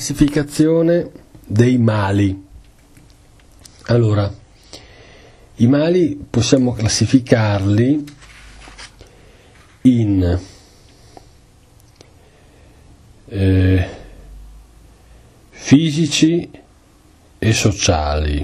Classificazione dei mali. Allora, i mali possiamo classificarli in fisici e sociali.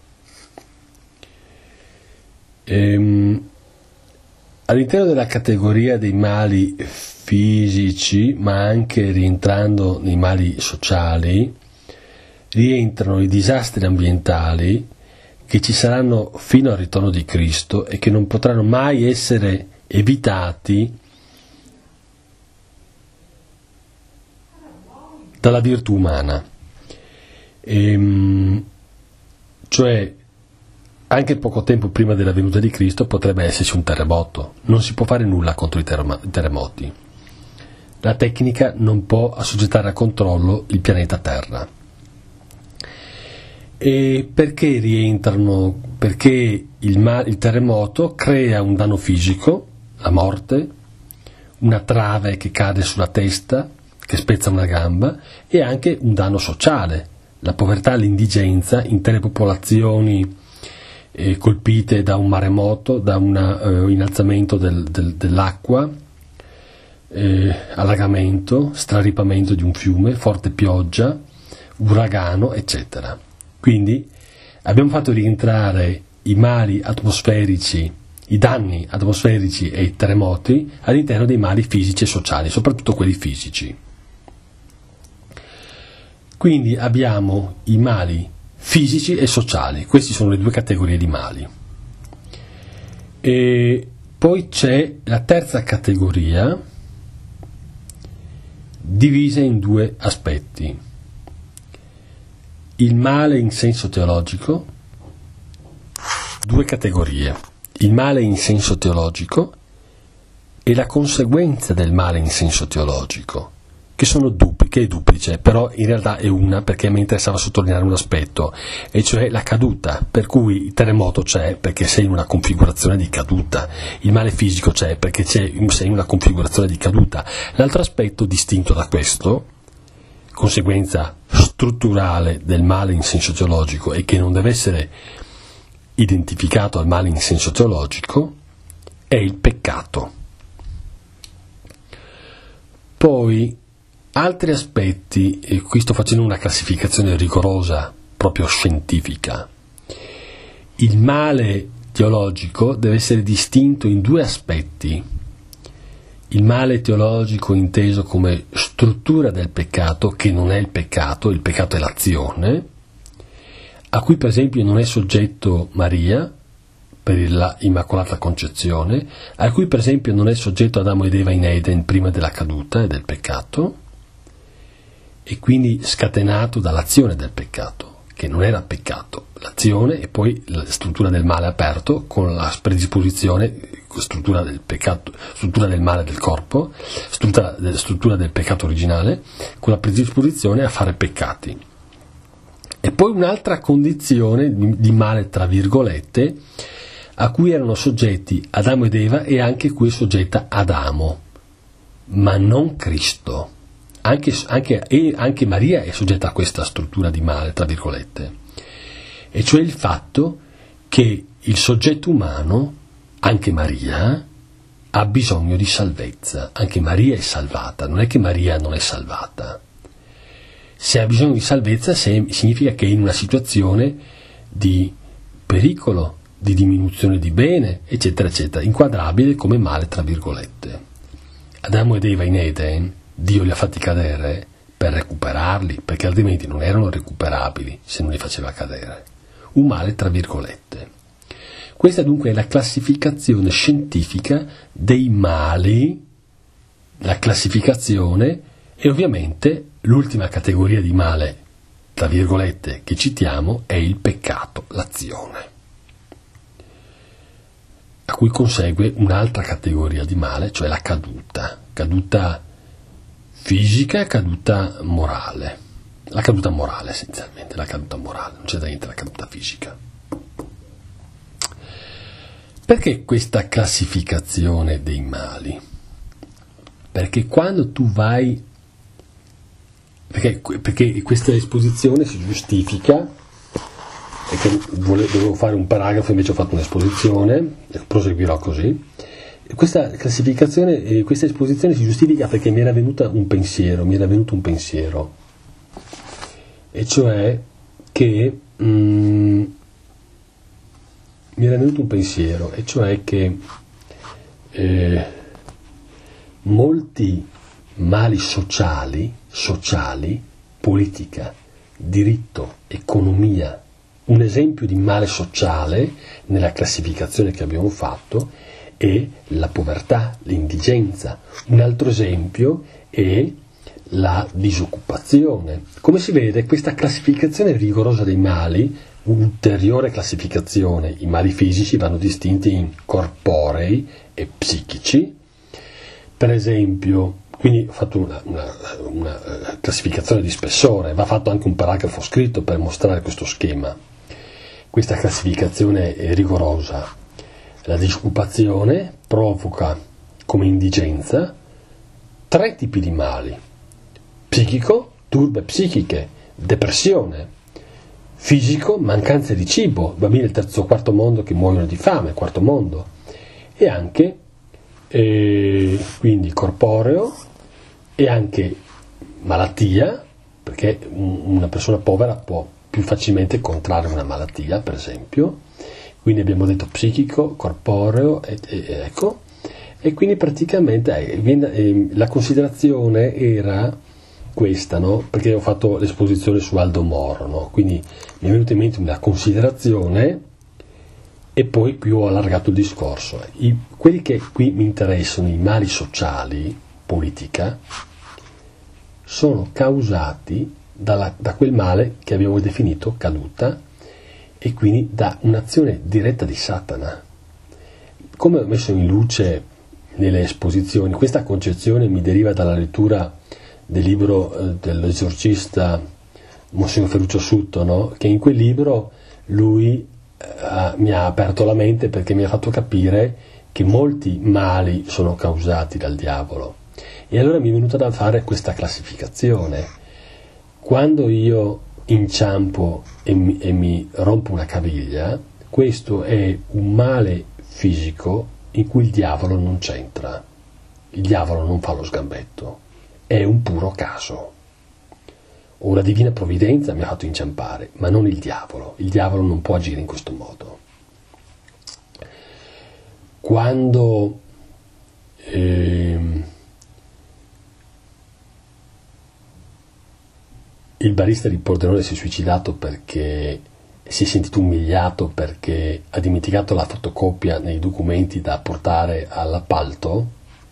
All'interno della categoria dei mali fisici, ma anche rientrando nei mali sociali, rientrano i disastri ambientali che ci saranno fino al ritorno di Cristo e che non potranno mai essere evitati dalla virtù umana. Cioè, anche poco tempo prima della venuta di Cristo potrebbe esserci un terremoto. Non si può fare nulla contro i terremoti. La tecnica non può assoggettare a controllo il pianeta Terra. E perché rientrano? Perché il terremoto crea un danno fisico, la morte, una trave che cade sulla testa, che spezza una gamba, e anche un danno sociale, la povertà, l'indigenza, intere popolazioni colpite da un maremoto, da un innalzamento dell'acqua, allagamento, straripamento di un fiume, forte pioggia, uragano, eccetera. Quindi abbiamo fatto rientrare i mali atmosferici, i danni atmosferici e i terremoti all'interno dei mali fisici e sociali, soprattutto quelli fisici. Quindi abbiamo i mali fisici e sociali, queste sono le due categorie di mali. E poi c'è la terza categoria, divisa in due aspetti: il male in senso teologico, due categorie: il male in senso teologico e la conseguenza del male in senso teologico, che è duplice, però in realtà è una, perché mi interessava sottolineare un aspetto, e cioè la caduta, per cui il terremoto c'è perché sei in una configurazione di caduta, il male fisico c'è perché sei in una configurazione di caduta. L'altro aspetto distinto da questo, conseguenza strutturale del male in senso teologico e che non deve essere identificato al male in senso teologico, è il peccato. Poi altri aspetti, e qui sto facendo una classificazione rigorosa, proprio scientifica. Il male teologico deve essere distinto in due aspetti: il male teologico inteso come struttura del peccato, che non è il peccato è l'azione, a cui per esempio non è soggetto Maria per la Immacolata Concezione, a cui per esempio non è soggetto Adamo ed Eva in Eden prima della caduta e del peccato, e quindi scatenato dall'azione del peccato, che non era peccato, l'azione e poi la struttura del male aperto con la predisposizione, struttura del peccato, struttura del male del corpo, struttura del peccato originale, con la predisposizione a fare peccati. E poi un'altra condizione di male, tra virgolette, a cui erano soggetti Adamo ed Eva e anche cui è soggetta Adamo, ma non Cristo. Anche Maria è soggetta a questa struttura di male, tra virgolette, e cioè il fatto che il soggetto umano, anche Maria, ha bisogno di salvezza. Anche Maria è salvata, non è che Maria non è salvata. Se ha bisogno di salvezza significa che è in una situazione di pericolo, di diminuzione di bene, eccetera, eccetera, inquadrabile come male, tra virgolette. Adamo ed Eva in Eden, Dio li ha fatti cadere per recuperarli, perché altrimenti non erano recuperabili se non li faceva cadere. Un male, tra virgolette. Questa dunque è la classificazione scientifica dei mali, la classificazione, e ovviamente l'ultima categoria di male, tra virgolette, che citiamo è il peccato, l'azione, a cui consegue un'altra categoria di male, cioè la caduta fisica e caduta morale. La caduta morale essenzialmente, la caduta morale, non c'è da niente la caduta fisica. Perché questa classificazione dei mali? Perché quando tu vai perché questa esposizione si giustifica, perché dovevo fare un paragrafo, invece ho fatto un'esposizione, proseguirò così. Questa classificazione, questa esposizione si giustifica perché mi era venuto un pensiero, e cioè che molti mali sociali, politica, diritto, economia. Un esempio di male sociale nella classificazione che abbiamo fatto è la povertà, l'indigenza. Un altro esempio è la disoccupazione. Come si vede, questa classificazione rigorosa dei mali, un'ulteriore classificazione, i mali fisici vanno distinti in corporei e psichici. Per esempio, quindi ho fatto una classificazione di spessore, va fatto anche un paragrafo scritto per mostrare questo schema. Questa classificazione è rigorosa. La disoccupazione provoca come indigenza 3 tipi di mali: psichico, turbe psichiche, depressione; fisico, mancanza di cibo, bambini del terzo o quarto mondo che muoiono di fame, quarto mondo; e anche quindi corporeo, e anche malattia, perché una persona povera può più facilmente contrarre una malattia, per esempio. Quindi abbiamo detto psichico, corporeo, ecco, e quindi praticamente la considerazione era questa, no? Perché ho fatto l'esposizione su Aldo Moro, no? Quindi mi è venuta in mente una considerazione e poi qui ho allargato il discorso. Quelli che qui mi interessano, i mali sociali, politica, sono causati da quel male che abbiamo definito caduta, e quindi da un'azione diretta di Satana. Come ho messo in luce nelle esposizioni, questa concezione mi deriva dalla lettura del libro dell'esorcista Monsignor Ferruccio Sutto, no? Che in quel libro lui mi ha aperto la mente, perché mi ha fatto capire che molti mali sono causati dal diavolo. E allora mi è venuta da fare questa classificazione. Quando io inciampo e mi rompo una caviglia, questo è un male fisico in cui il diavolo non c'entra, il diavolo non fa lo sgambetto, è un puro caso. O la divina provvidenza mi ha fatto inciampare, ma non il diavolo non può agire in questo modo. Quando il barista di Pordenone si è suicidato perché si è sentito umiliato perché ha dimenticato la fotocopia nei documenti da portare all'appalto,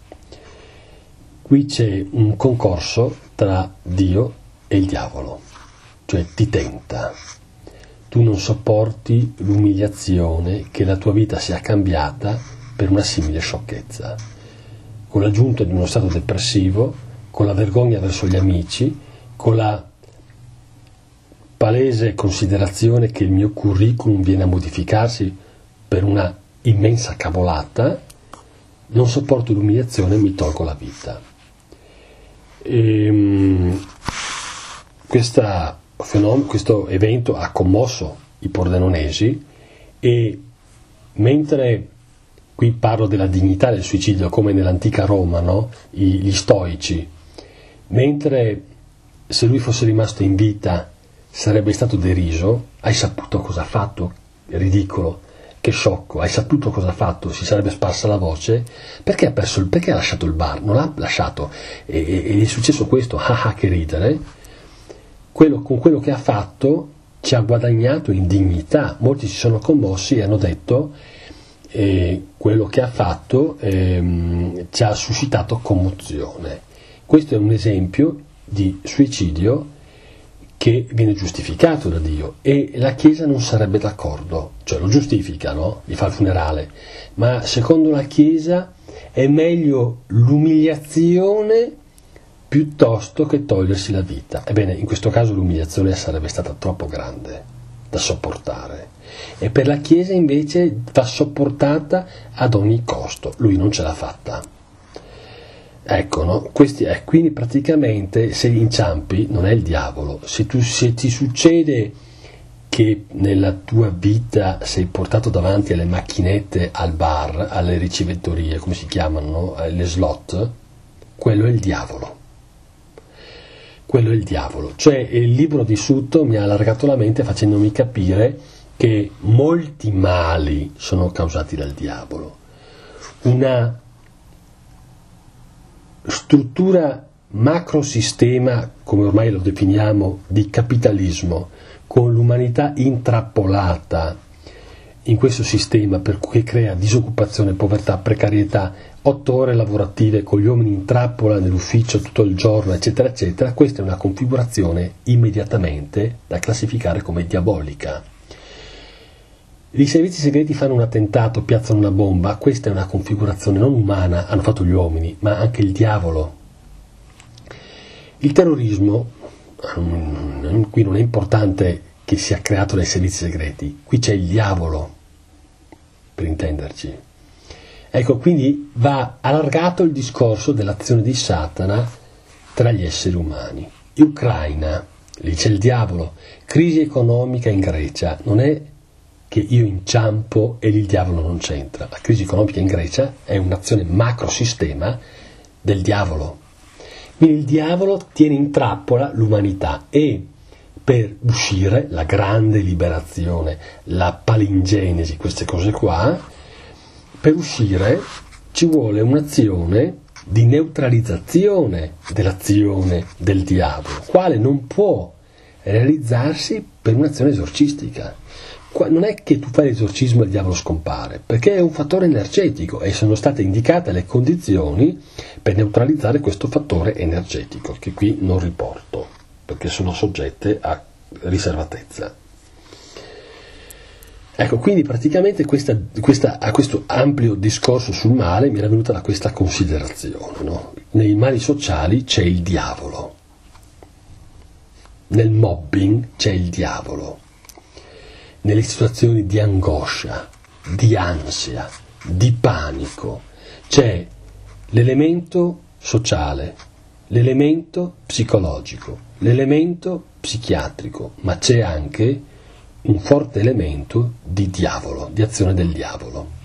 qui c'è un concorso tra Dio e il diavolo, cioè ti tenta. Tu non sopporti l'umiliazione che la tua vita sia cambiata per una simile sciocchezza, con l'aggiunta di uno stato depressivo, con la vergogna verso gli amici, con la palese considerazione che il mio curriculum viene a modificarsi per una immensa cavolata. Non sopporto l'umiliazione, mi tolgo la vita. Questo evento ha commosso i pordenonesi, e mentre qui parlo della dignità del suicidio come nell'antica Roma, no? Gli stoici, mentre se lui fosse rimasto in vita sarebbe stato deriso, hai saputo cosa ha fatto? Ridicolo, che sciocco, hai saputo cosa ha fatto? Si sarebbe sparsa la voce. Perché perché ha lasciato il bar? Non l'ha lasciato, e è successo questo, che ridere. Con quello che ha fatto ci ha guadagnato in dignità. Molti si sono commossi e hanno detto quello che ha fatto ci ha suscitato commozione. Questo è un esempio di suicidio che viene giustificato da Dio, e la Chiesa non sarebbe d'accordo, cioè lo giustifica, no? Gli fa il funerale, ma secondo la Chiesa è meglio l'umiliazione piuttosto che togliersi la vita. Ebbene, in questo caso l'umiliazione sarebbe stata troppo grande da sopportare, e per la Chiesa invece va sopportata ad ogni costo. Lui non ce l'ha fatta. Ecco, no? Quindi praticamente se inciampi non è il diavolo. Se ti succede che nella tua vita sei portato davanti alle macchinette al bar, alle ricevitorie, come si chiamano, no? Le slot, quello è il diavolo. Quello è il diavolo. Cioè il libro di Sutton mi ha allargato la mente facendomi capire che molti mali sono causati dal diavolo. Una struttura macrosistema, come ormai lo definiamo, di capitalismo, con l'umanità intrappolata in questo sistema per cui crea disoccupazione, povertà, precarietà, 8 ore lavorative con gli uomini in trappola nell'ufficio tutto il giorno, eccetera, eccetera. Questa è una configurazione immediatamente da classificare come diabolica. I servizi segreti fanno un attentato, piazzano una bomba, questa è una configurazione non umana, hanno fatto gli uomini, ma anche il diavolo. Il terrorismo, qui non è importante che sia creato dai servizi segreti, qui c'è il diavolo, per intenderci. Ecco, quindi va allargato il discorso dell'azione di Satana tra gli esseri umani. Ucraina, lì c'è il diavolo, crisi economica in Grecia, non è che io inciampo e il diavolo non c'entra. La crisi economica in Grecia è un'azione macrosistema del diavolo. Quindi il diavolo tiene in trappola l'umanità e per uscire, la grande liberazione, la palingenesi, queste cose qua, per uscire ci vuole un'azione di neutralizzazione dell'azione del diavolo, quale non può realizzarsi per un'azione esorcistica. Non è che tu fai l'esorcismo e il diavolo scompare, perché è un fattore energetico e sono state indicate le condizioni per neutralizzare questo fattore energetico, che qui non riporto, perché sono soggette a riservatezza. Ecco, quindi praticamente a questo ampio discorso sul male mi era venuta da questa considerazione, no? Nei mali sociali c'è il diavolo, nel mobbing c'è il diavolo, nelle situazioni di angoscia, di ansia, di panico, c'è l'elemento sociale, l'elemento psicologico, l'elemento psichiatrico, ma c'è anche un forte elemento di diavolo, di azione del diavolo.